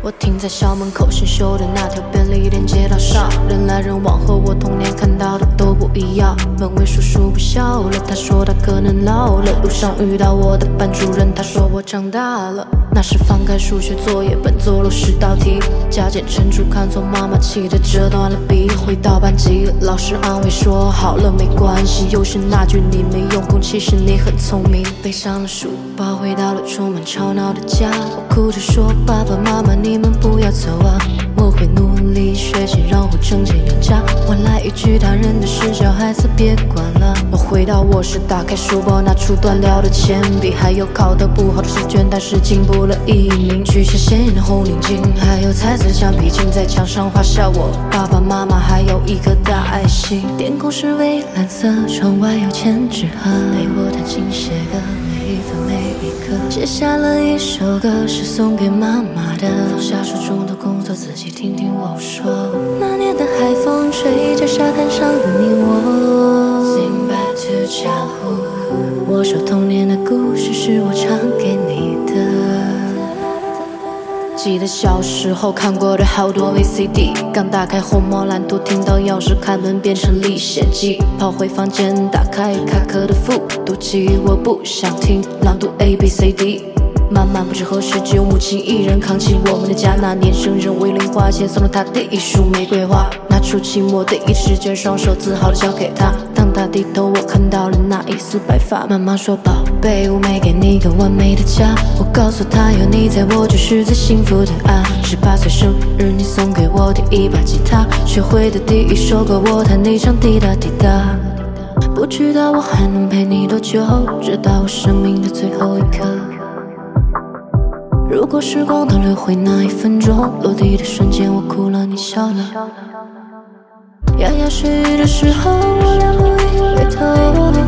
我停在校门口新修的那条便利店街道上，人来人往，和我童年看到的都不一样。门卫叔叔不笑了，他说他可能老了。路上遇到我的班主任，他说我长大了。那时翻开数学作业本，做了10道题，加减乘除看错，妈妈气得折断了笔。回到班级，老师安慰说好了没关系，又是那句你没用功，其实你很聪明。背上了书包，回到了充满吵闹的家，我哭着说爸爸妈妈你们不要走啊，我会努力学习，然后挣钱养家。换来一句大人的事，小孩子别管了。我回到卧室，打开书包，拿出断掉的铅笔，还有考得不好的试卷，但是进步了1名。取下鲜艳的红领巾，还有彩色橡皮筋，在墙上画下我爸爸妈妈，还有一颗大爱心。天空是蔚蓝色，窗外有千纸鹤，陪我弹琴写歌，每一分每一刻。写下了一首歌，是送给妈妈的。放下手中的工作，仔细听听我说。那年的海风吹着沙滩上的你我。Sing back to childhood， 我说童年的故事是我唱给你的。记得小时候看过的好多 VCD， 刚打开红毛蓝图，听到钥匙开门变成历险记，跑回房间打开卡克的复读机，我不想听朗读 ABCD。慢慢不知何时，只有母亲一人扛起我们的家。那年生日为零花钱，送了她第一束玫瑰花，拿出期末第一试卷，双手自豪地交给她。当她低头，我看到了那一丝白发。妈妈说宝贝，我没给你个完美的家，我告诉她有你在我就是最幸福的啊。18岁生日你送给我第一把吉他，学会的第一首歌我弹你唱滴答滴答。不知道我还能陪你多久，直到我生命的最后一刻。如果时光倒流回那1分钟，落地的瞬间我哭了你笑了。牙牙学语的时候我俩不一回头。